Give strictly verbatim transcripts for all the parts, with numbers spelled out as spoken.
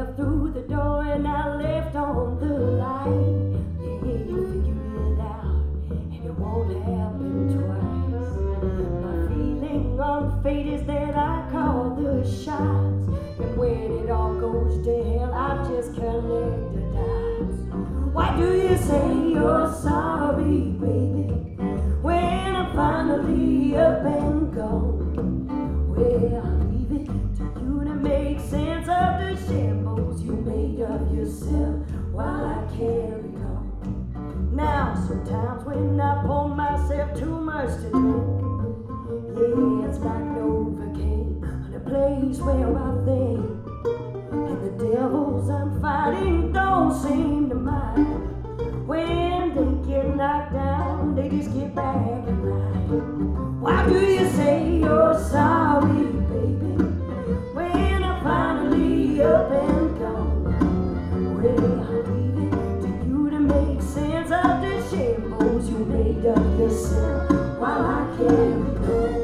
left through the door and I left on the line. Yeah, you figure it out, and it won't happen twice. My feeling on fate is that I call the shots, and when it all goes to hell, I just connect the dots. Why do you say you're sorry, baby, when I'm finally up and gone? Well, I'll leave it to you to make sense of the shambles you made of yourself while I carried on. Now, sometimes when I pour myself too much to drink, yeah, it's like Novocaine in a place where I think, and the devils I'm fighting don't seem to mind. When they get knocked down, they just get back and ride. Why do you say you're sorry, baby, when I'm finally up and gone? Well, I'll leave it to you to make sense of the shambles you made of yourself while I carry on.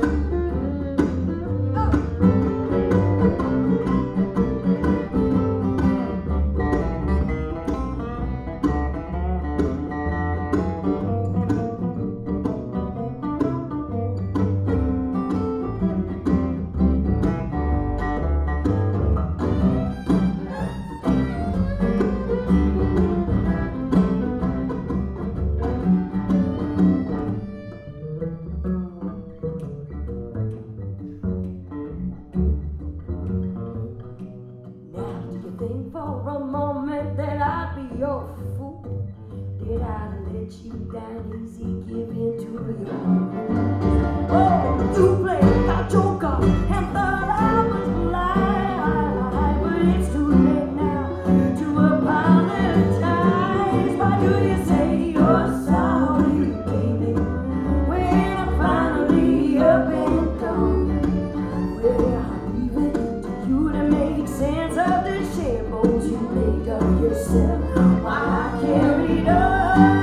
Think for a moment that I'd be your fool. Did I let you down easy, give in to your mood? Oh, you played my joker and thought I was blind, but it's too late now to apologize. Why do you say you're sorry, baby, when I'm finally up and gone? Well, I'll leave it to you to make sense of the shambles you made of yourself while I carried on.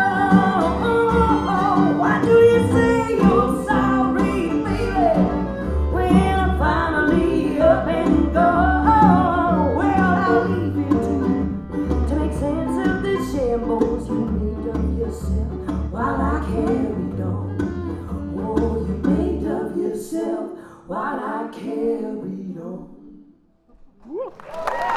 Why do you say you're sorry, baby, when I'm finally up and gone? Well, I'll leave you to, to make sense of the shambles you made of yourself while I carried on. Oh, you made of yourself while I carried on. Woo.